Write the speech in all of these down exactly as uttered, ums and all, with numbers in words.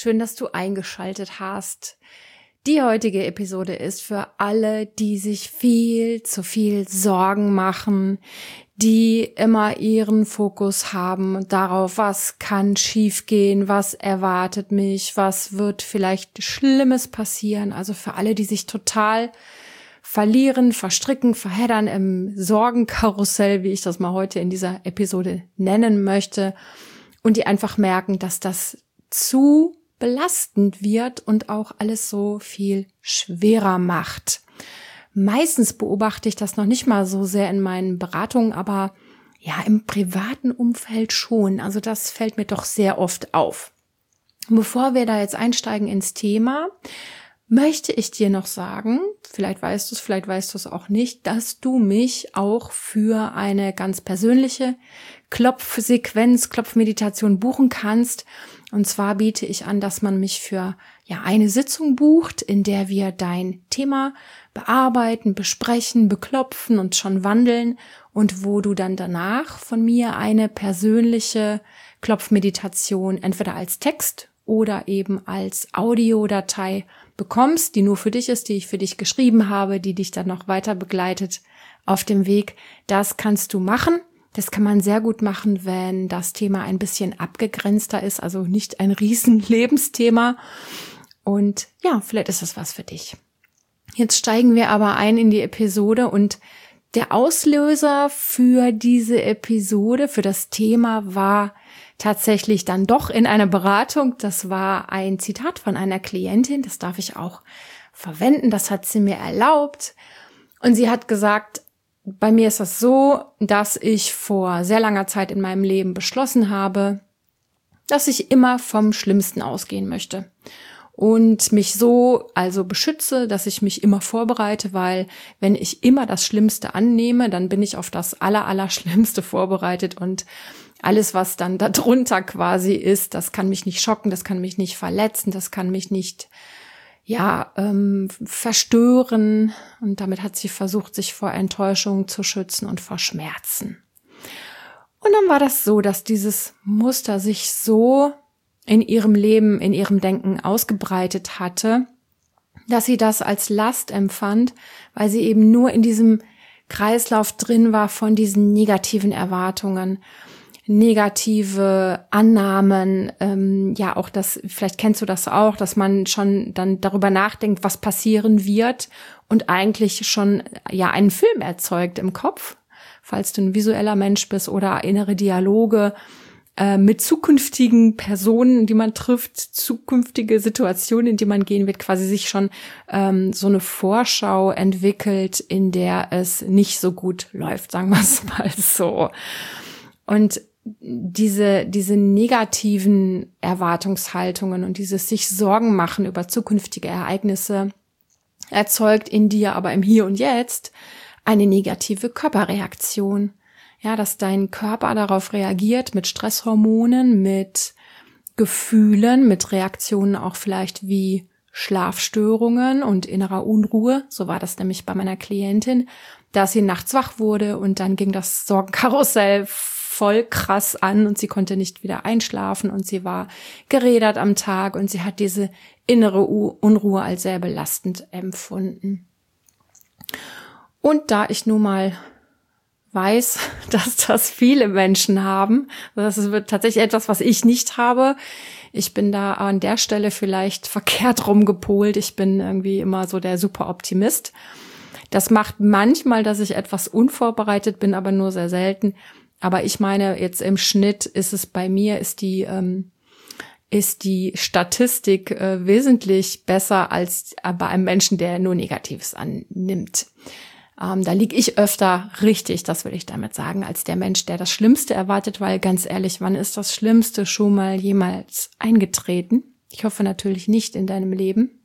Schön, dass du eingeschaltet hast. Die heutige Episode ist für alle, die sich viel zu viel Sorgen machen, die immer ihren Fokus haben darauf, was kann schiefgehen, was erwartet mich, was wird vielleicht Schlimmes passieren. Also für alle, die sich total verlieren, verstricken, verheddern im Sorgenkarussell, wie ich das mal heute in dieser Episode nennen möchte, und die einfach merken, dass das zu belastend wird und auch alles so viel schwerer macht. Meistens beobachte ich das noch nicht mal so sehr in meinen Beratungen, aber ja, im privaten Umfeld schon. Also das fällt mir doch sehr oft auf. Bevor wir da jetzt einsteigen ins Thema, möchte ich dir noch sagen, vielleicht weißt du es, vielleicht weißt du es auch nicht, dass du mich auch für eine ganz persönliche Klopfsequenz, Klopfmeditation buchen kannst. Und zwar biete ich an, dass man mich für ja eine Sitzung bucht, in der wir dein Thema bearbeiten, besprechen, beklopfen und schon wandeln und wo du dann danach von mir eine persönliche Klopfmeditation entweder als Text oder eben als Audiodatei bekommst, die nur für dich ist, die ich für dich geschrieben habe, die dich dann noch weiter begleitet auf dem Weg. Das kannst du machen. Das kann man sehr gut machen, wenn das Thema ein bisschen abgegrenzter ist, also nicht ein riesen Lebensthema. Und ja, vielleicht ist das was für dich. Jetzt steigen wir aber ein in die Episode und der Auslöser für diese Episode, für das Thema war tatsächlich dann doch in einer Beratung. Das war ein Zitat von einer Klientin, das darf ich auch verwenden, das hat sie mir erlaubt. Und sie hat gesagt, bei mir ist das so, dass ich vor sehr langer Zeit in meinem Leben beschlossen habe, dass ich immer vom Schlimmsten ausgehen möchte und mich so also beschütze, dass ich mich immer vorbereite, weil wenn ich immer das Schlimmste annehme, dann bin ich auf das aller, aller Schlimmste vorbereitet und alles, was dann darunter quasi ist, das kann mich nicht schocken, das kann mich nicht verletzen, das kann mich nicht ja, ähm, verstören, und damit hat sie versucht, sich vor Enttäuschung zu schützen und vor Schmerzen. Und dann war das so, dass dieses Muster sich so in ihrem Leben, in ihrem Denken ausgebreitet hatte, dass sie das als Last empfand, weil sie eben nur in diesem Kreislauf drin war von diesen negativen Erwartungen, negative Annahmen, ähm, ja auch das, vielleicht kennst du das auch, dass man schon dann darüber nachdenkt, was passieren wird und eigentlich schon ja einen Film erzeugt im Kopf, falls du ein visueller Mensch bist, oder innere Dialoge äh, mit zukünftigen Personen, die man trifft, zukünftige Situationen, in die man gehen wird, quasi sich schon ähm, so eine Vorschau entwickelt, in der es nicht so gut läuft, sagen wir es mal so. Und diese, diese negativen Erwartungshaltungen und dieses sich Sorgen machen über zukünftige Ereignisse erzeugt in dir aber im Hier und Jetzt eine negative Körperreaktion. Ja, dass dein Körper darauf reagiert mit Stresshormonen, mit Gefühlen, mit Reaktionen auch vielleicht wie Schlafstörungen und innerer Unruhe. So war das nämlich bei meiner Klientin, dass sie nachts wach wurde und dann ging das Sorgenkarussell voll krass an und sie konnte nicht wieder einschlafen und sie war gerädert am Tag und sie hat diese innere Unruhe als sehr belastend empfunden. Und da ich nun mal weiß, dass das viele Menschen haben, das ist tatsächlich etwas, was ich nicht habe. Ich bin da an der Stelle vielleicht verkehrt rumgepolt. Ich bin irgendwie immer so der Superoptimist. Das macht manchmal, dass ich etwas unvorbereitet bin, aber nur sehr selten. Aber ich meine, jetzt im Schnitt ist es bei mir, ist die ähm, ist die Statistik äh, wesentlich besser als bei einem Menschen, der nur Negatives annimmt. Ähm, da liege ich öfter richtig, das will ich damit sagen, als der Mensch, der das Schlimmste erwartet, weil ganz ehrlich, wann ist das Schlimmste schon mal jemals eingetreten? Ich hoffe natürlich nicht in deinem Leben.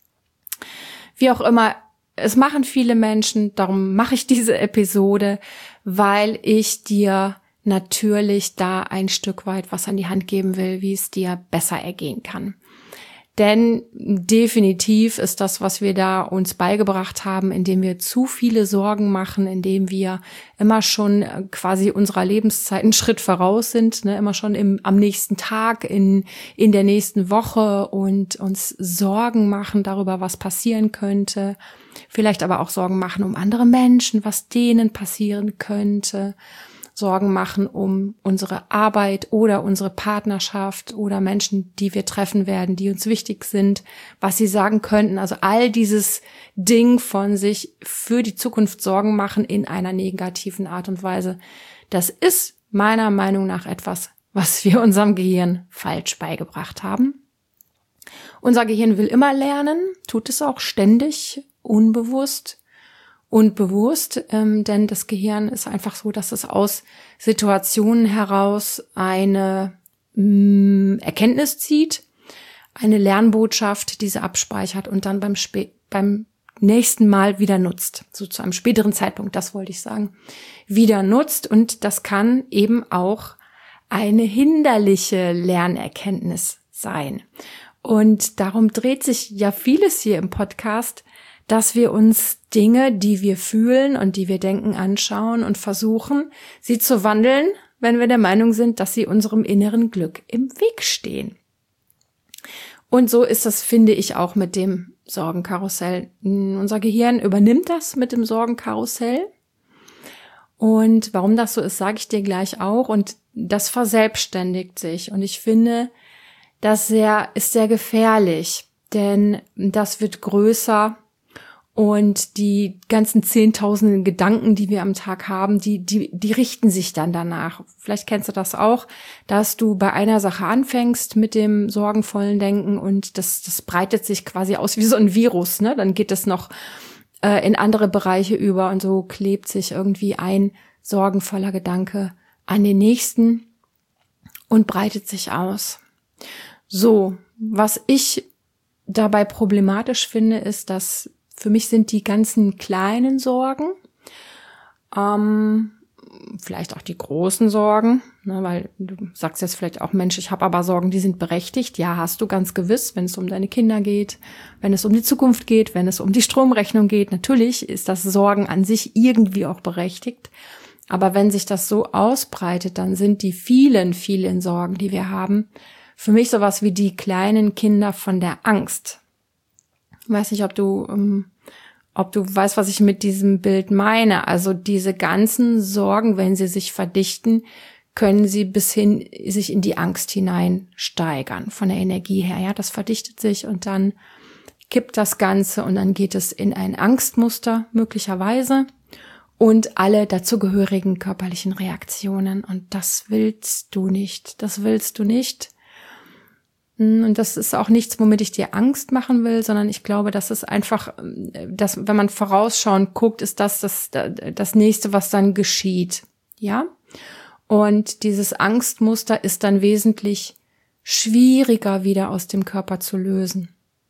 Wie auch immer, es machen viele Menschen, darum mache ich diese Episode, weil ich dir natürlich da ein Stück weit was an die Hand geben will, wie es dir besser ergehen kann. Denn definitiv ist das, was wir da uns beigebracht haben, indem wir zu viele Sorgen machen, indem wir immer schon quasi unserer Lebenszeit einen Schritt voraus sind, ne, immer schon im, am nächsten Tag, in, in der nächsten Woche und uns Sorgen machen darüber, was passieren könnte. Vielleicht aber auch Sorgen machen um andere Menschen, was denen passieren könnte. Sorgen machen um unsere Arbeit oder unsere Partnerschaft oder Menschen, die wir treffen werden, die uns wichtig sind, was sie sagen könnten. Also all dieses Ding von sich für die Zukunft Sorgen machen in einer negativen Art und Weise. Das ist meiner Meinung nach etwas, was wir unserem Gehirn falsch beigebracht haben. Unser Gehirn will immer lernen, tut es auch ständig, unbewusst. Und bewusst, ähm, denn das Gehirn ist einfach so, dass es aus Situationen heraus eine mh, Erkenntnis zieht, eine Lernbotschaft, diese abspeichert und dann beim, Sp- beim nächsten Mal wieder nutzt, so zu einem späteren Zeitpunkt, das wollte ich sagen, wieder nutzt. Und das kann eben auch eine hinderliche Lernerkenntnis sein. Und darum dreht sich ja vieles hier im Podcast, dass wir uns Dinge, die wir fühlen und die wir denken, anschauen und versuchen, sie zu wandeln, wenn wir der Meinung sind, dass sie unserem inneren Glück im Weg stehen. Und so ist das, finde ich, auch mit dem Sorgenkarussell. Unser Gehirn übernimmt das mit dem Sorgenkarussell. Und warum das so ist, sage ich dir gleich auch. Und das verselbstständigt sich. Und ich finde, das sehr, ist sehr gefährlich, denn das wird größer. Und die ganzen zehntausenden Gedanken, die wir am Tag haben, die, die, die richten sich dann danach. Vielleicht kennst du das auch, dass du bei einer Sache anfängst mit dem sorgenvollen Denken und das, das breitet sich quasi aus wie so ein Virus, ne? Dann geht es noch äh, in andere Bereiche über und so klebt sich irgendwie ein sorgenvoller Gedanke an den nächsten und breitet sich aus. So, was ich dabei problematisch finde, ist, dass für mich sind die ganzen kleinen Sorgen, ähm, vielleicht auch die großen Sorgen, ne, weil du sagst jetzt vielleicht auch, Mensch, ich habe aber Sorgen, die sind berechtigt. Ja, hast du ganz gewiss, wenn es um deine Kinder geht, wenn es um die Zukunft geht, wenn es um die Stromrechnung geht. Natürlich ist das Sorgen an sich irgendwie auch berechtigt. Aber wenn sich das so ausbreitet, dann sind die vielen, vielen Sorgen, die wir haben, für mich sowas wie die kleinen Kinder von der Angst. Ich weiß nicht, ob du, ähm, ob du weißt, was ich mit diesem Bild meine. Also diese ganzen Sorgen, wenn sie sich verdichten, können sie bis hin sich in die Angst hinein steigern, von der Energie her. Ja, das verdichtet sich und dann kippt das Ganze und dann geht es in ein Angstmuster möglicherweise und alle dazugehörigen körperlichen Reaktionen. Und das willst du nicht. Das willst du nicht. Und das ist auch nichts, womit ich dir Angst machen will, sondern ich glaube, das ist einfach, dass, wenn man vorausschauend guckt, ist das, das das nächste, was dann geschieht. Ja? Und dieses Angstmuster ist dann wesentlich schwieriger wieder aus dem Körper zu lösen.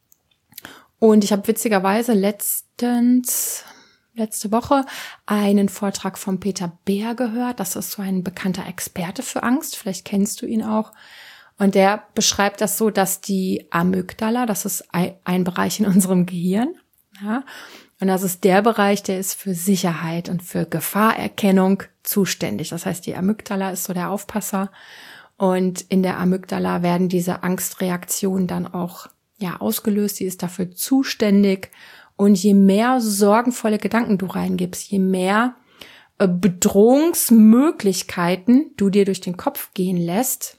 Und ich habe witzigerweise letztens, letzte Woche einen Vortrag von Peter Beer gehört. Das ist so ein bekannter Experte für Angst. Vielleicht kennst du ihn auch. Und der beschreibt das so, dass die Amygdala, das ist ein Bereich in unserem Gehirn, ja, und das ist der Bereich, der ist für Sicherheit und für Gefahrerkennung zuständig. Das heißt, die Amygdala ist so der Aufpasser und in der Amygdala werden diese Angstreaktionen dann auch ja ausgelöst. Die ist dafür zuständig und je mehr sorgenvolle Gedanken du reingibst, je mehr Bedrohungsmöglichkeiten du dir durch den Kopf gehen lässt,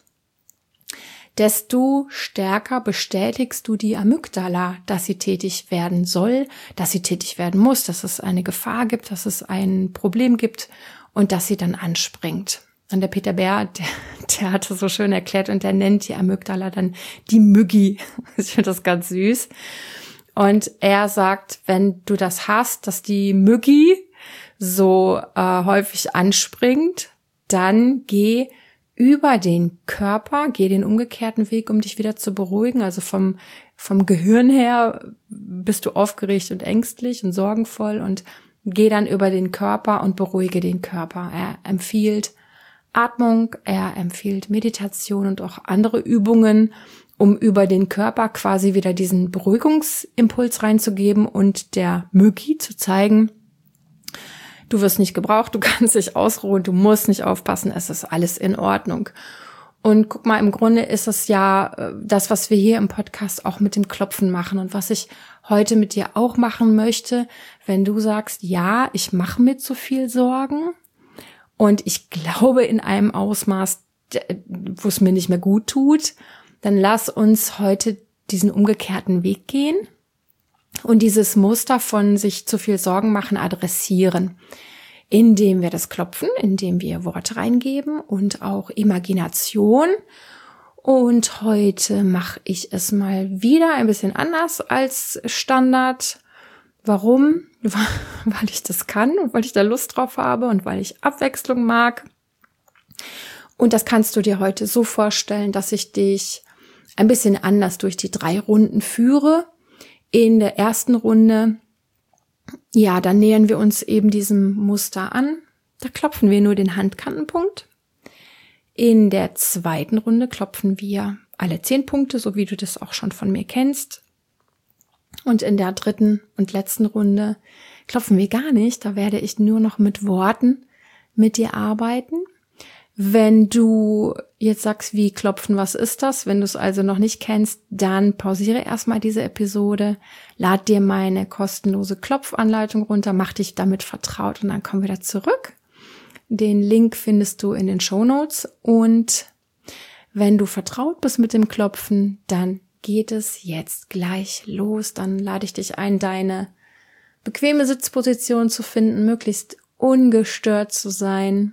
desto stärker bestätigst du die Amygdala, dass sie tätig werden soll, dass sie tätig werden muss, dass es eine Gefahr gibt, dass es ein Problem gibt und dass sie dann anspringt. Und der Peter Beer, der, der hat das so schön erklärt und der nennt die Amygdala dann die Myggi. Ich finde das ganz süß. Und er sagt, wenn du das hast, dass die Myggi so äh, häufig anspringt, dann geh über den Körper, geh den umgekehrten Weg, um dich wieder zu beruhigen. Also vom, vom Gehirn her bist du aufgeregt und ängstlich und sorgenvoll und geh dann über den Körper und beruhige den Körper. Er empfiehlt Atmung, er empfiehlt Meditation und auch andere Übungen, um über den Körper quasi wieder diesen Beruhigungsimpuls reinzugeben und der Mücki zu zeigen, du wirst nicht gebraucht, du kannst dich ausruhen, du musst nicht aufpassen, es ist alles in Ordnung. Und guck mal, im Grunde ist es ja das, was wir hier im Podcast auch mit dem Klopfen machen und was ich heute mit dir auch machen möchte, wenn du sagst, ja, ich mache mir zu viel Sorgen und ich glaube in einem Ausmaß, wo es mir nicht mehr gut tut, dann lass uns heute diesen umgekehrten Weg gehen und dieses Muster von sich zu viel Sorgen machen adressieren, indem wir das klopfen, indem wir Worte reingeben und auch Imagination. Und heute mache ich es mal wieder ein bisschen anders als Standard. Warum? Weil ich das kann und weil ich da Lust drauf habe und weil ich Abwechslung mag. Und das kannst du dir heute so vorstellen, dass ich dich ein bisschen anders durch die drei Runden führe. In der ersten Runde, ja, dann nähern wir uns eben diesem Muster an. Da klopfen wir nur den Handkantenpunkt. In der zweiten Runde klopfen wir alle zehn Punkte, so wie du das auch schon von mir kennst. Und in der dritten und letzten Runde klopfen wir gar nicht. Da werde ich nur noch mit Worten mit dir arbeiten. Wenn du jetzt sagst, wie klopfen, was ist das? Wenn du es also noch nicht kennst, dann pausiere erstmal diese Episode, lad dir meine kostenlose Klopfanleitung runter, mach dich damit vertraut und dann kommen wir wieder zurück. Den Link findest du in den Shownotes und wenn du vertraut bist mit dem Klopfen, dann geht es jetzt gleich los. Dann lade ich dich ein, deine bequeme Sitzposition zu finden, möglichst ungestört zu sein.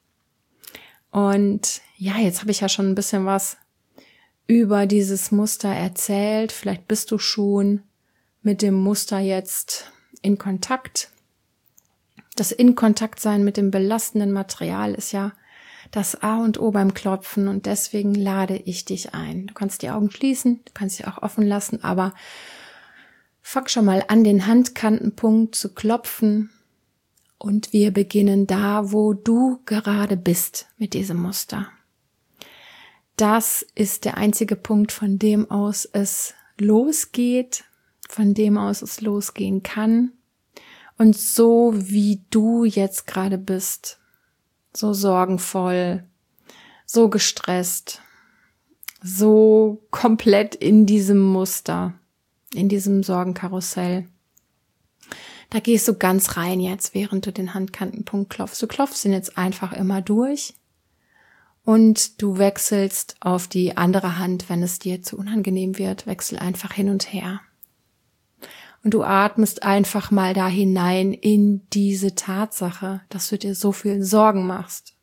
Und ja, jetzt habe ich ja schon ein bisschen was über dieses Muster erzählt. Vielleicht bist du schon mit dem Muster jetzt in Kontakt. Das In-Kontakt-Sein mit dem belastenden Material ist ja das A und O beim Klopfen und deswegen lade ich dich ein. Du kannst die Augen schließen, du kannst sie auch offen lassen, aber fang schon mal an, den Handkantenpunkt zu klopfen. Und wir beginnen da, wo du gerade bist mit diesem Muster. Das ist der einzige Punkt, von dem aus es losgeht, von dem aus es losgehen kann. Und so wie du jetzt gerade bist, so sorgenvoll, so gestresst, so komplett in diesem Muster, in diesem Sorgenkarussell, da gehst du ganz rein jetzt, während du den Handkantenpunkt klopfst. Du klopfst ihn jetzt einfach immer durch und du wechselst auf die andere Hand, wenn es dir zu unangenehm wird. Wechsel einfach hin und her. Und du atmest einfach mal da hinein in diese Tatsache, dass du dir so viel Sorgen machst.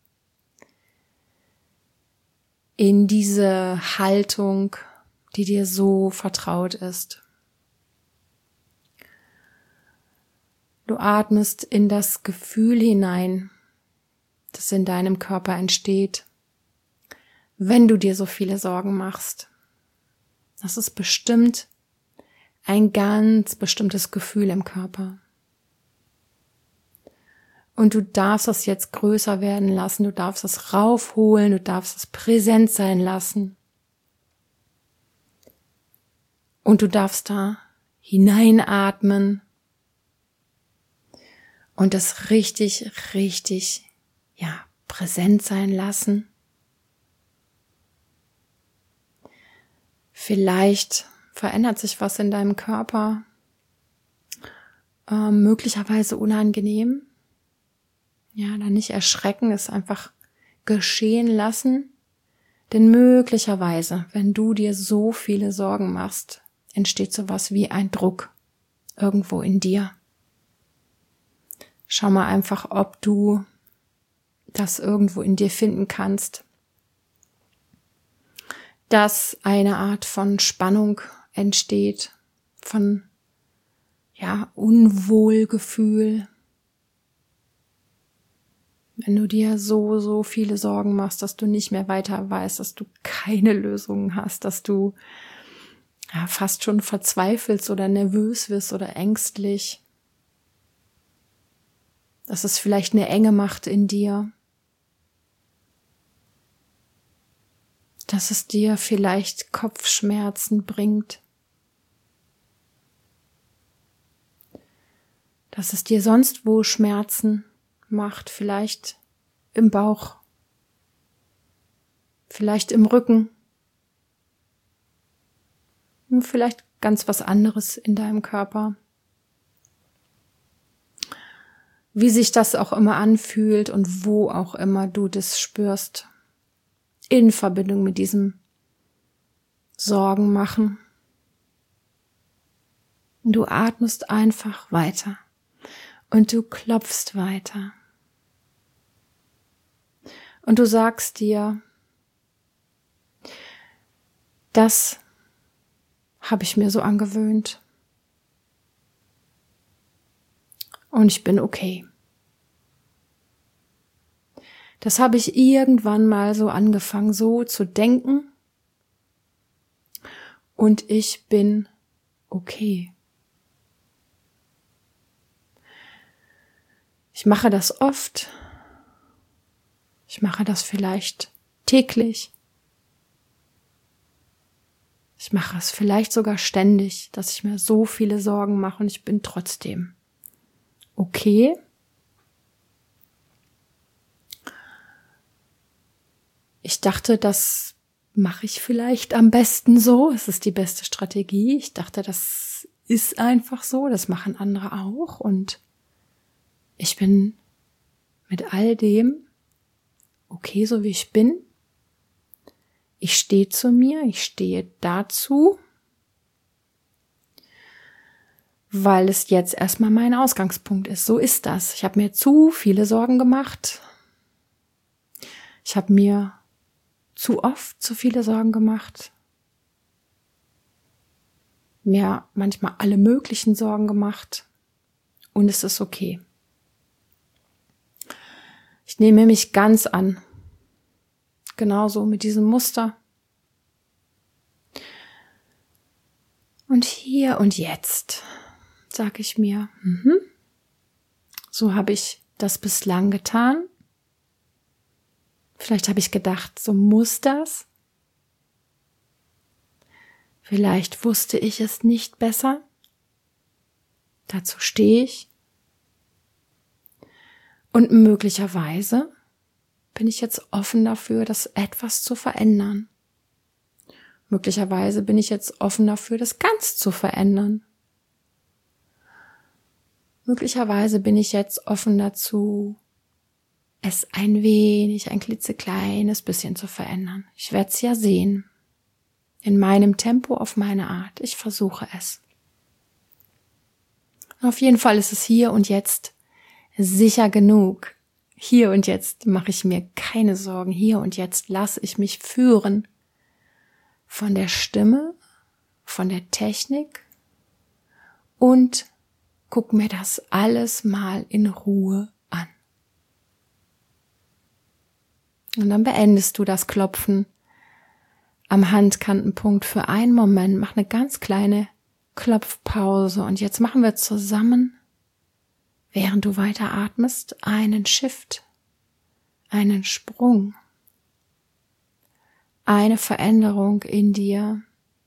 In diese Haltung, die dir so vertraut ist. Du atmest in das Gefühl hinein, das in deinem Körper entsteht, wenn du dir so viele Sorgen machst. Das ist bestimmt ein ganz bestimmtes Gefühl im Körper. Und du darfst es jetzt größer werden lassen, du darfst es raufholen, du darfst es präsent sein lassen. Und du darfst da hineinatmen. Und das richtig, richtig, ja, präsent sein lassen. Vielleicht verändert sich was in deinem Körper, äh, möglicherweise unangenehm. Ja, dann nicht erschrecken, es einfach geschehen lassen. Denn möglicherweise, wenn du dir so viele Sorgen machst, entsteht sowas wie ein Druck irgendwo in dir. Schau mal einfach, ob du das irgendwo in dir finden kannst, dass eine Art von Spannung entsteht, von ja Unwohlgefühl. Wenn du dir so, so viele Sorgen machst, dass du nicht mehr weiter weißt, dass du keine Lösungen hast, dass du ja, fast schon verzweifelst oder nervös wirst oder ängstlich. Dass es vielleicht eine Enge macht in dir. dass es dir vielleicht Kopfschmerzen bringt, dass es dir sonst wo Schmerzen macht, vielleicht im Bauch, vielleicht im Rücken, und vielleicht ganz was anderes in deinem Körper. Wie sich das auch immer anfühlt und wo auch immer du das spürst, in Verbindung mit diesem Sorgen machen. Du atmest einfach weiter und du klopfst weiter. Und du sagst dir, das habe ich mir so angewöhnt. Und ich bin okay. Das habe ich irgendwann mal so angefangen, so zu denken. Und ich bin okay. Ich mache das oft. Ich mache das vielleicht täglich. Ich mache es vielleicht sogar ständig, dass ich mir so viele Sorgen mache und ich bin trotzdem okay. Ich dachte, das mache ich vielleicht am besten so. Es ist die beste Strategie. Ich dachte, das ist einfach so. Das machen andere auch. Und ich bin mit all dem okay, so wie ich bin. Ich stehe zu mir. Ich stehe dazu, weil es jetzt erstmal mein Ausgangspunkt ist. So ist das. Ich habe mir zu viele Sorgen gemacht. Ich habe mir zu oft zu viele Sorgen gemacht. Mir manchmal alle möglichen Sorgen gemacht. Und es ist okay. Ich nehme mich ganz an. Genauso mit diesem Muster. Und hier und jetzt sage ich mir, mhm, so habe ich das bislang getan. Vielleicht habe ich gedacht, so muss das. Vielleicht wusste ich es nicht besser. Dazu stehe ich. Und möglicherweise bin ich jetzt offen dafür, das etwas zu verändern. Möglicherweise bin ich jetzt offen dafür, das ganz zu verändern. Möglicherweise bin ich jetzt offen dazu, es ein wenig, ein klitzekleines bisschen zu verändern. Ich werde es ja sehen. In meinem Tempo, auf meine Art. Ich versuche es. Und auf jeden Fall ist es hier und jetzt sicher genug. Hier und jetzt mache ich mir keine Sorgen. Hier und jetzt lasse ich mich führen von der Stimme, von der Technik und guck mir das alles mal in Ruhe an. Und dann beendest du das Klopfen am Handkantenpunkt für einen Moment. Mach eine ganz kleine Klopfpause. Und jetzt machen wir zusammen, während du weiter atmest, einen Shift, einen Sprung, eine Veränderung in dir.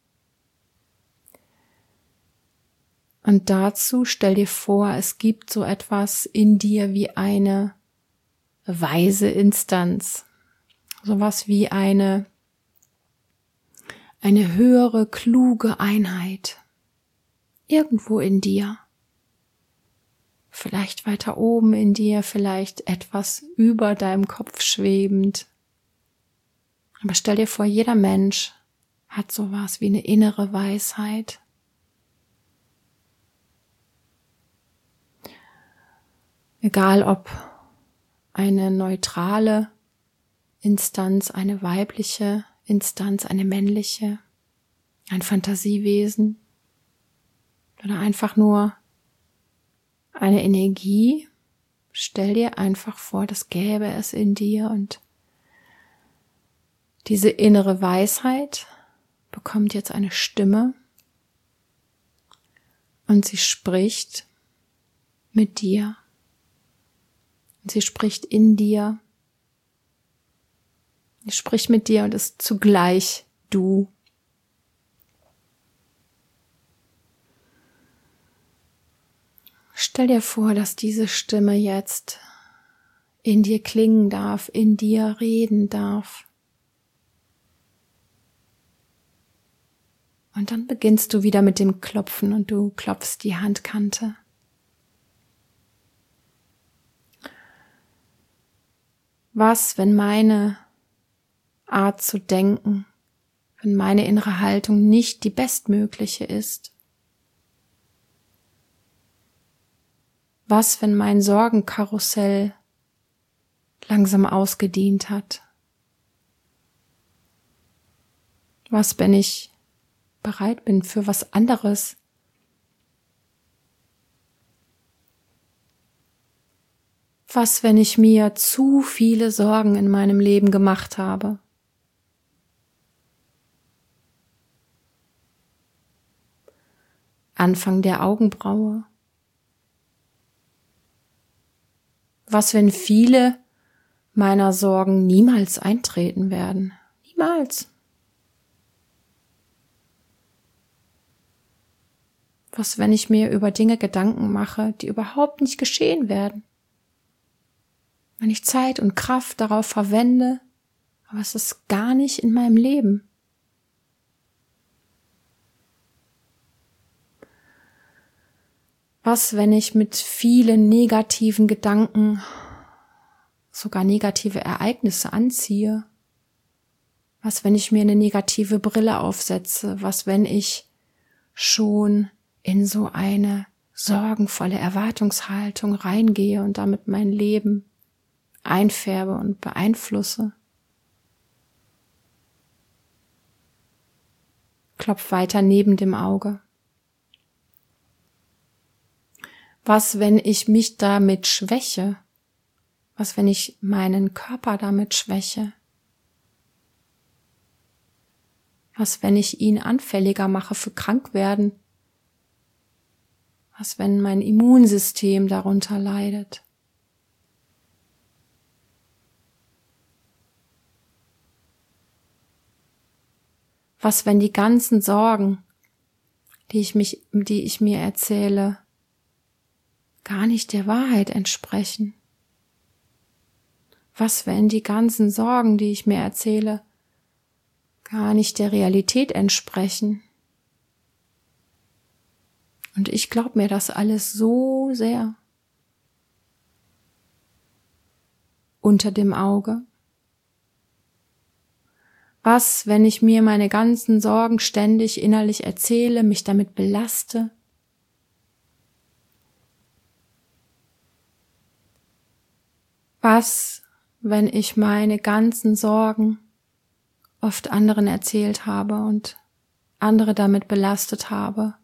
Und dazu stell dir vor, es gibt so etwas in dir wie eine weise Instanz. Sowas wie eine, eine höhere, kluge Einheit. Irgendwo in dir. Vielleicht weiter oben in dir, vielleicht etwas über deinem Kopf schwebend. Aber stell dir vor, jeder Mensch hat sowas wie eine innere Weisheit. Egal ob eine neutrale Instanz, eine weibliche Instanz, eine männliche, ein Fantasiewesen oder einfach nur eine Energie. Stell dir einfach vor, das gäbe es in dir und diese innere Weisheit bekommt jetzt eine Stimme und sie spricht mit dir. Und sie spricht in dir Die spricht mit dir und ist zugleich du. Stell dir vor, dass diese Stimme jetzt in dir klingen darf, in dir reden darf. Und dann beginnst du wieder mit dem Klopfen und du klopfst die Handkante. Was, wenn meine Art zu denken, wenn meine innere Haltung nicht die bestmögliche ist? Was, wenn mein Sorgenkarussell langsam ausgedient hat? Was, wenn ich bereit bin für was anderes? Was, wenn ich mir zu viele Sorgen in meinem Leben gemacht habe? Anfang der Augenbraue. Was, wenn viele meiner Sorgen niemals eintreten werden? Niemals. Was, wenn ich mir über Dinge Gedanken mache, die überhaupt nicht geschehen werden? Wenn ich Zeit und Kraft darauf verwende, aber es ist gar nicht in meinem Leben. Was, wenn ich mit vielen negativen Gedanken sogar negative Ereignisse anziehe? Was, wenn ich mir eine negative Brille aufsetze? Was, wenn ich schon in so eine sorgenvolle Erwartungshaltung reingehe und damit mein Leben einfärbe und beeinflusse? Klopf weiter neben dem Auge. Was, wenn ich mich damit schwäche? Was, wenn ich meinen Körper damit schwäche? Was, wenn ich ihn anfälliger mache für Krankwerden? Was, wenn mein Immunsystem darunter leidet? Was, wenn die ganzen Sorgen, die ich mich, die ich mir erzähle, gar nicht der Wahrheit entsprechen? Was, wenn die ganzen Sorgen, die ich mir erzähle, gar nicht der Realität entsprechen? Und ich glaube mir das alles so sehr. Unter dem Auge. Was, wenn ich mir meine ganzen Sorgen ständig innerlich erzähle, mich damit belaste? Was, wenn ich meine ganzen Sorgen oft anderen erzählt habe und andere damit belastet habe,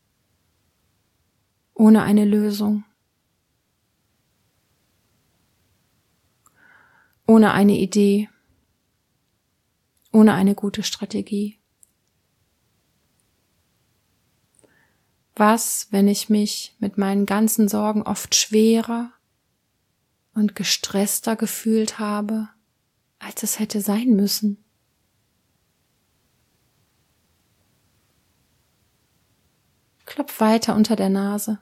ohne eine Lösung, ohne eine Idee, ohne eine gute Strategie? Was, wenn ich mich mit meinen ganzen Sorgen oft schwerer und gestresster gefühlt habe, als es hätte sein müssen? Klopf weiter unter der Nase.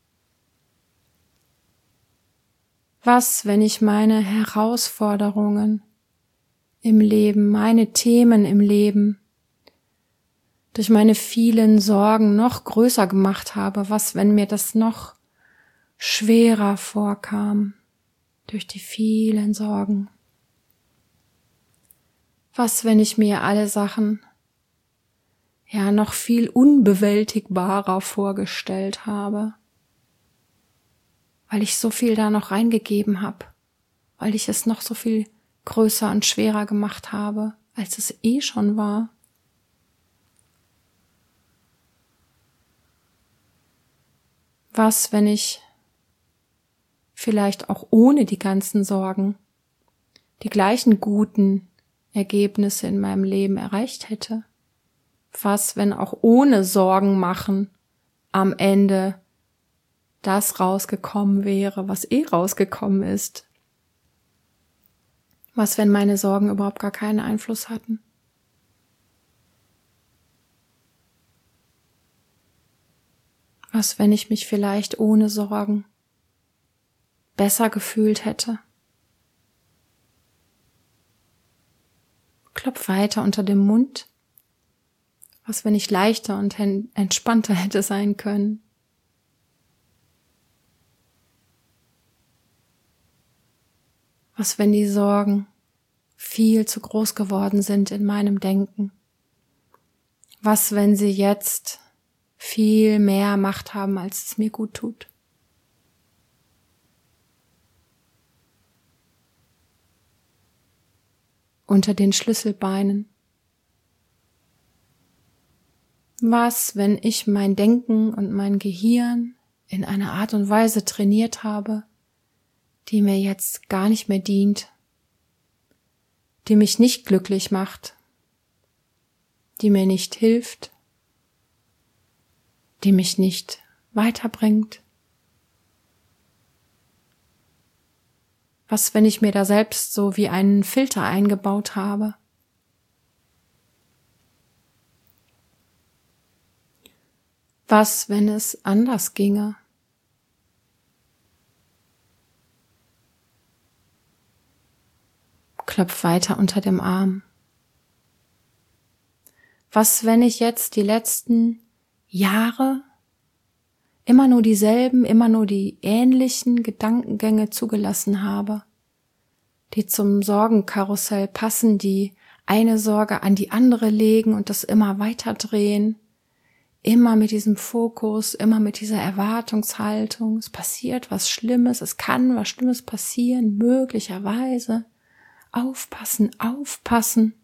Was, wenn ich meine Herausforderungen im Leben, meine Themen im Leben durch meine vielen Sorgen noch größer gemacht habe? Was, wenn mir das noch schwerer vorkam durch die vielen Sorgen? Was, wenn ich mir alle Sachen ja noch viel unbewältigbarer vorgestellt habe, weil ich so viel da noch reingegeben habe, weil ich es noch so viel größer und schwerer gemacht habe, als es eh schon war? Was, wenn ich vielleicht auch ohne die ganzen Sorgen die gleichen guten Ergebnisse in meinem Leben erreicht hätte? Was, wenn auch ohne Sorgen machen am Ende das rausgekommen wäre, was eh rausgekommen ist? Was, wenn meine Sorgen überhaupt gar keinen Einfluss hatten? Was, wenn ich mich vielleicht ohne Sorgen besser gefühlt hätte? Klopf weiter unter dem Mund. Was, wenn ich leichter und entspannter hätte sein können? Was, wenn die Sorgen viel zu groß geworden sind in meinem Denken? Was, wenn sie jetzt viel mehr Macht haben, als es mir gut tut? Unter den Schlüsselbeinen. Was, wenn ich mein Denken und mein Gehirn in einer Art und Weise trainiert habe, die mir jetzt gar nicht mehr dient, die mich nicht glücklich macht, die mir nicht hilft, die mich nicht weiterbringt? Was, wenn ich mir da selbst so wie einen Filter eingebaut habe? Was, wenn es anders ginge? Klopf weiter unter dem Arm. Was, wenn ich jetzt die letzten Jahre immer nur dieselben, immer nur die ähnlichen Gedankengänge zugelassen habe, die zum Sorgenkarussell passen, die eine Sorge an die andere legen und das immer weiter drehen, immer mit diesem Fokus, immer mit dieser Erwartungshaltung, es passiert was Schlimmes, es kann was Schlimmes passieren, möglicherweise, aufpassen, aufpassen.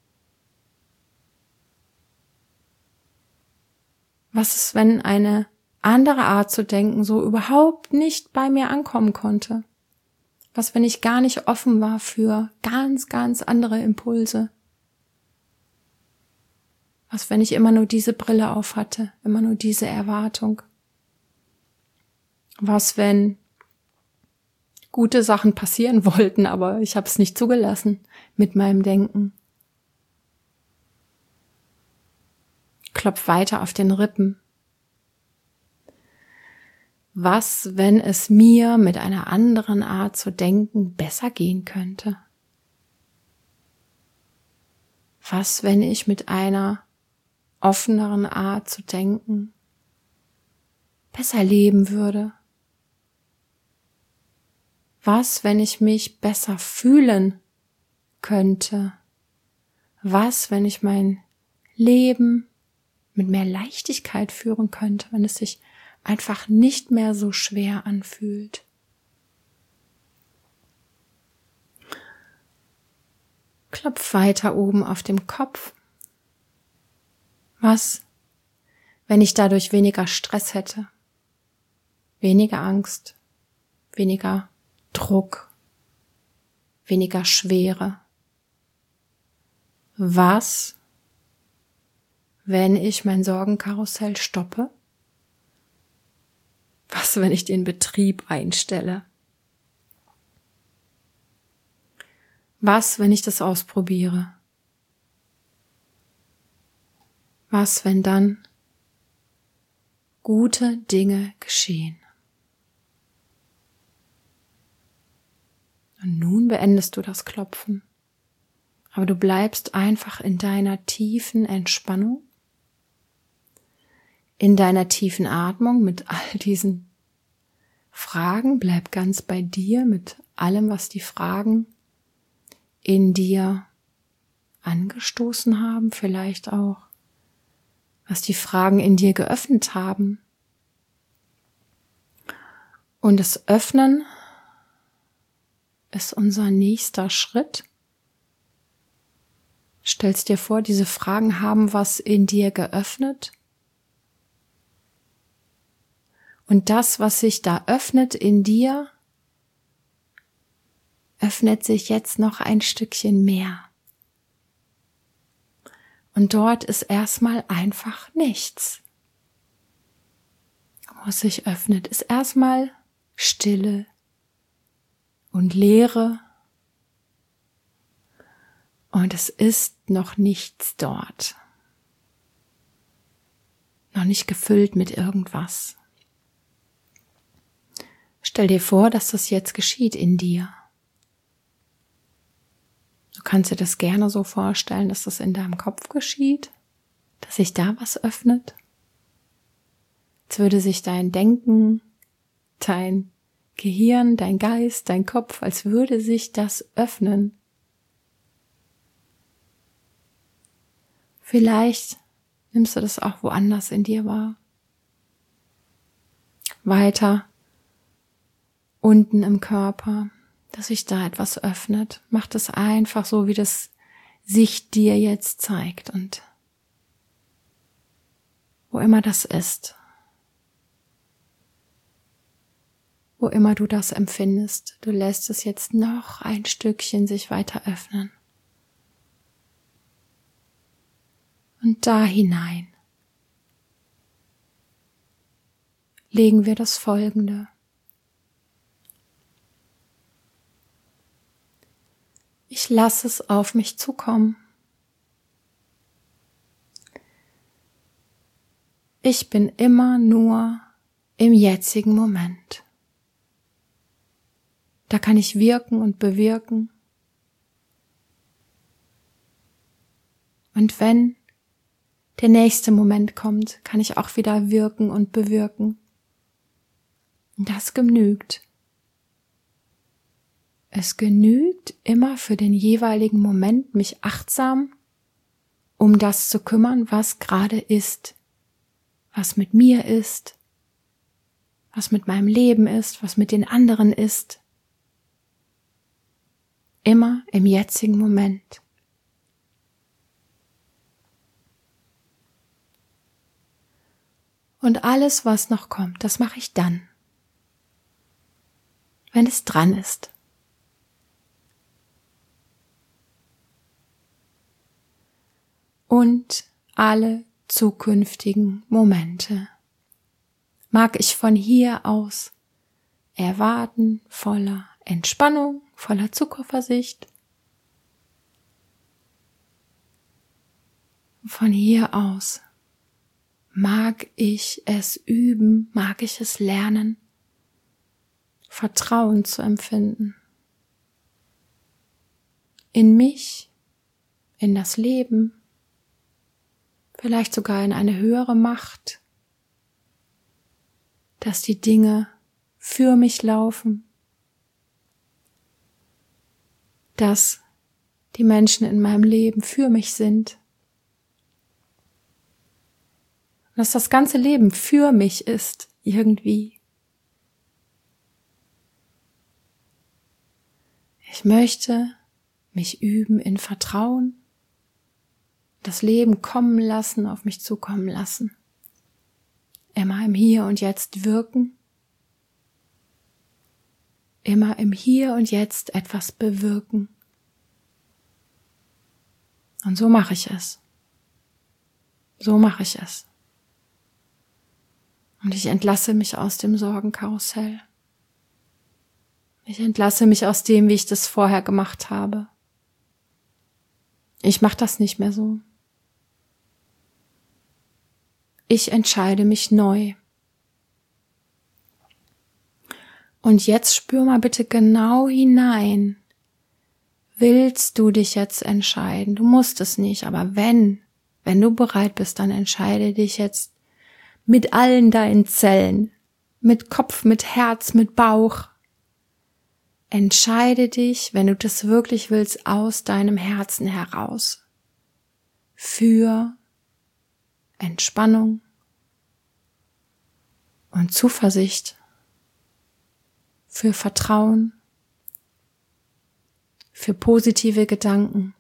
Was ist, wenn eine andere Art zu denken so überhaupt nicht bei mir ankommen konnte? Was, wenn ich gar nicht offen war für ganz, ganz andere Impulse? Was, wenn ich immer nur diese Brille auf hatte, immer nur diese Erwartung? Was, wenn gute Sachen passieren wollten, aber ich habe es nicht zugelassen mit meinem Denken? Klopf weiter auf den Rippen. Was, wenn es mir mit einer anderen Art zu denken besser gehen könnte? Was, wenn ich mit einer offeneren Art zu denken besser leben würde? Was, wenn ich mich besser fühlen könnte? Was, wenn ich mein Leben mit mehr Leichtigkeit führen könnte, wenn es sich einfach nicht mehr so schwer anfühlt? Klopf weiter oben auf dem Kopf. Was, wenn ich dadurch weniger Stress hätte, weniger Angst, weniger Druck, weniger Schwere? Was, wenn ich mein Sorgenkarussell stoppe? Was, wenn ich den Betrieb einstelle? Was, wenn ich das ausprobiere? Was, wenn dann gute Dinge geschehen? Und nun beendest du das Klopfen, aber du bleibst einfach in deiner tiefen Entspannung, in deiner tiefen Atmung mit all diesen Fragen. Bleib ganz bei dir mit allem, was die Fragen in dir angestoßen haben, vielleicht auch, was die Fragen in dir geöffnet haben. Und das Öffnen ist unser nächster Schritt. Stellst dir vor, diese Fragen haben was in dir geöffnet. Und das, was sich da öffnet in dir, öffnet sich jetzt noch ein Stückchen mehr. Und dort ist erstmal einfach nichts. Was sich öffnet, ist erstmal Stille und Leere. Und es ist noch nichts dort. Noch nicht gefüllt mit irgendwas. Stell dir vor, dass das jetzt geschieht in dir. Du kannst dir das gerne so vorstellen, dass das in deinem Kopf geschieht, dass sich da was öffnet. Als würde sich dein Denken, dein Gehirn, dein Geist, dein Kopf, als würde sich das öffnen. Vielleicht nimmst du das auch woanders in dir wahr. Weiter unten im Körper, dass sich da etwas öffnet. Mach das einfach so, wie das sich dir jetzt zeigt und wo immer das ist. Wo immer du das empfindest, du lässt es jetzt noch ein Stückchen sich weiter öffnen. Und da hinein legen wir das Folgende. Ich lasse es auf mich zukommen. Ich bin immer nur im jetzigen Moment. Da kann ich wirken und bewirken. Und wenn der nächste Moment kommt, kann ich auch wieder wirken und bewirken. Und das genügt. Es genügt immer für den jeweiligen Moment, mich achtsam um das zu kümmern, was gerade ist, was mit mir ist, was mit meinem Leben ist, was mit den anderen ist. Immer im jetzigen Moment. Und alles, was noch kommt, das mache ich dann, wenn es dran ist. Und alle zukünftigen Momente mag ich von hier aus erwarten, voller Entspannung, voller Zuversicht. Von hier aus mag ich es üben, mag ich es lernen, Vertrauen zu empfinden. In mich, in das Leben, vielleicht sogar in eine höhere Macht, dass die Dinge für mich laufen, dass die Menschen in meinem Leben für mich sind, dass das ganze Leben für mich ist, irgendwie. Ich möchte mich üben in Vertrauen, das Leben kommen lassen, auf mich zukommen lassen. Immer im Hier und Jetzt wirken. Immer im Hier und Jetzt etwas bewirken. Und so mache ich es. So mache ich es. Und ich entlasse mich aus dem Sorgenkarussell. Ich entlasse mich aus dem, wie ich das vorher gemacht habe. Ich mache das nicht mehr so. Ich entscheide mich neu. Und jetzt spür mal bitte genau hinein. Willst du dich jetzt entscheiden? Du musst es nicht, aber wenn, wenn du bereit bist, dann entscheide dich jetzt mit allen deinen Zellen, mit Kopf, mit Herz, mit Bauch. Entscheide dich, wenn du das wirklich willst, aus deinem Herzen heraus. Für Entspannung und Zuversicht, für Vertrauen, für positive Gedanken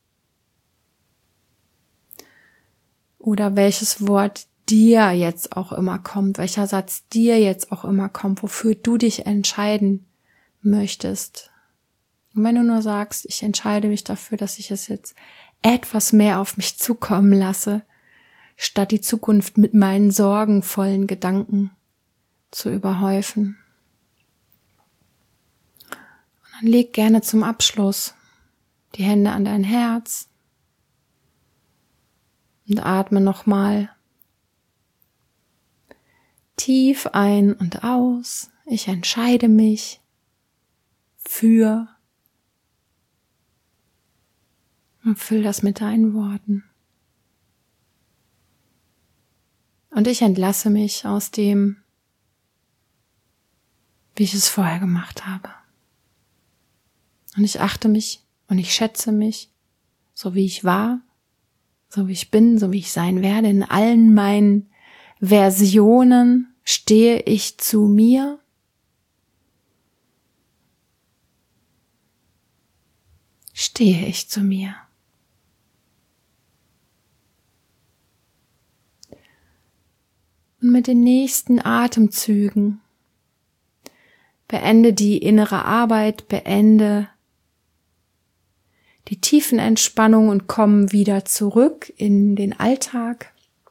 oder welches Wort dir jetzt auch immer kommt, welcher Satz dir jetzt auch immer kommt, wofür du dich entscheiden möchtest. Und wenn du nur sagst, ich entscheide mich dafür, dass ich es jetzt etwas mehr auf mich zukommen lasse, statt die Zukunft mit meinen sorgenvollen Gedanken zu überhäufen. Und dann leg gerne zum Abschluss die Hände an dein Herz und atme nochmal tief ein und aus. Ich entscheide mich für und füll das mit deinen Worten. Und ich entlasse mich aus dem, wie ich es vorher gemacht habe. Und ich achte mich und ich schätze mich, so wie ich war, so wie ich bin, so wie ich sein werde. In allen meinen Versionen stehe ich zu mir. Stehe ich zu mir. Und mit den nächsten Atemzügen beende die innere Arbeit, beende die tiefen Entspannung und komm wieder zurück in den Alltag.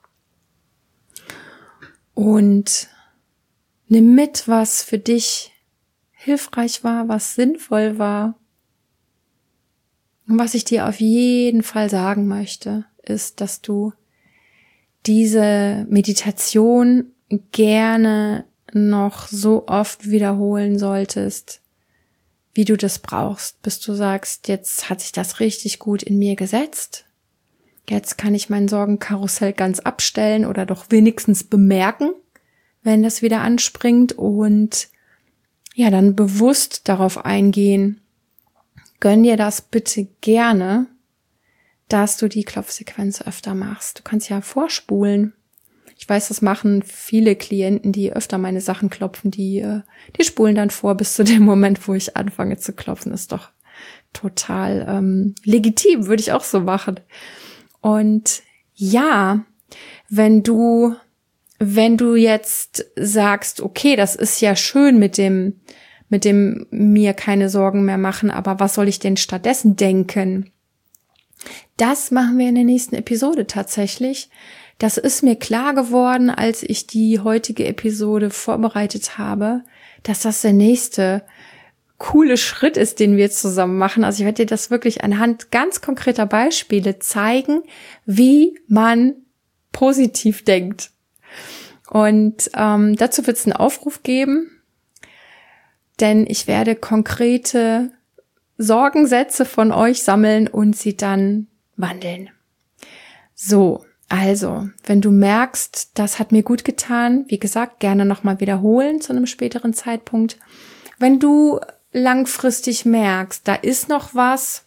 Und nimm mit, was für dich hilfreich war, was sinnvoll war. Und was ich dir auf jeden Fall sagen möchte, ist, dass du diese Meditation gerne noch so oft wiederholen solltest, wie du das brauchst, bis du sagst, jetzt hat sich das richtig gut in mir gesetzt. Jetzt kann ich mein Sorgenkarussell ganz abstellen oder doch wenigstens bemerken, wenn das wieder anspringt und ja, dann bewusst darauf eingehen. Gönn dir das bitte gerne, dass du die Klopfsequenz öfter machst. Du kannst ja vorspulen. Ich weiß, das machen viele Klienten, die öfter meine Sachen klopfen, die, die spulen dann vor bis zu dem Moment, wo ich anfange zu klopfen. Ist doch total ähm, legitim, würde ich auch so machen. Und ja, wenn du, wenn du jetzt sagst, okay, das ist ja schön mit dem, mit dem mir keine Sorgen mehr machen, aber was soll ich denn stattdessen denken? Das machen wir in der nächsten Episode tatsächlich. Das ist mir klar geworden, als ich die heutige Episode vorbereitet habe, dass das der nächste coole Schritt ist, den wir zusammen machen. Also ich werde dir das wirklich anhand ganz konkreter Beispiele zeigen, wie man positiv denkt. Und ähm, dazu wird es einen Aufruf geben, denn ich werde konkrete Sorgensätze von euch sammeln und sie dann wandeln. So, also, wenn du merkst, das hat mir gut getan, wie gesagt, gerne nochmal wiederholen zu einem späteren Zeitpunkt. Wenn du langfristig merkst, da ist noch was,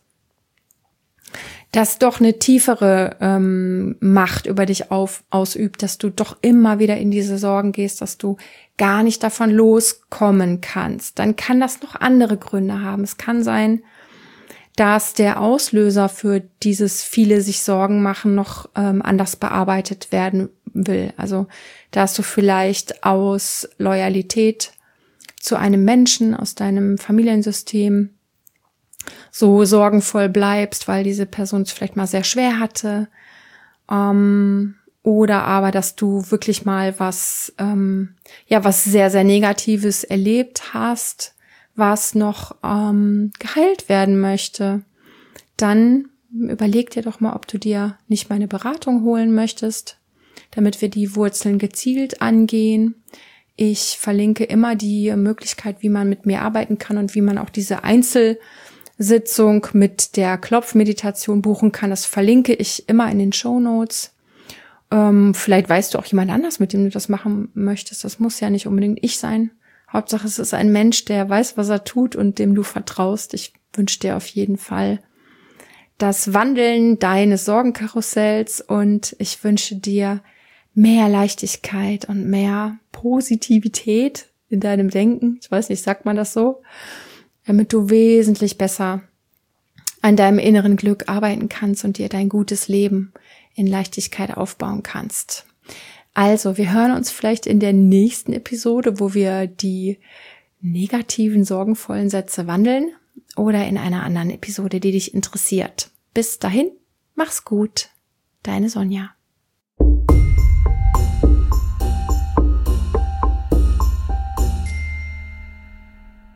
das doch eine tiefere ähm, Macht über dich auf, ausübt, dass du doch immer wieder in diese Sorgen gehst, dass du gar nicht davon loskommen kannst, dann kann das noch andere Gründe haben. Es kann sein, dass der Auslöser für dieses viele sich Sorgen machen noch ähm, anders bearbeitet werden will. Also, dass du vielleicht aus Loyalität zu einem Menschen, aus deinem Familiensystem so sorgenvoll bleibst, weil diese Person es vielleicht mal sehr schwer hatte. Ähm, oder aber, dass du wirklich mal was, ähm, ja, was sehr, sehr Negatives erlebt hast, was noch ähm, geheilt werden möchte, dann überleg dir doch mal, ob du dir nicht meine Beratung holen möchtest, damit wir die Wurzeln gezielt angehen. Ich verlinke immer die Möglichkeit, wie man mit mir arbeiten kann und wie man auch diese Einzelsitzung mit der Klopfmeditation buchen kann. Das verlinke ich immer in den Shownotes. Ähm, vielleicht weißt du auch jemand anders, mit dem du das machen möchtest. Das muss ja nicht unbedingt ich sein. Hauptsache, es ist ein Mensch, der weiß, was er tut und dem du vertraust. Ich wünsche dir auf jeden Fall das Wandeln deines Sorgenkarussells und ich wünsche dir mehr Leichtigkeit und mehr Positivität in deinem Denken. Ich weiß nicht, sagt man das so? Damit du wesentlich besser an deinem inneren Glück arbeiten kannst und dir dein gutes Leben in Leichtigkeit aufbauen kannst. Also, wir hören uns vielleicht in der nächsten Episode, wo wir die negativen, sorgenvollen Sätze wandeln oder in einer anderen Episode, die dich interessiert. Bis dahin, mach's gut. Deine Sonja.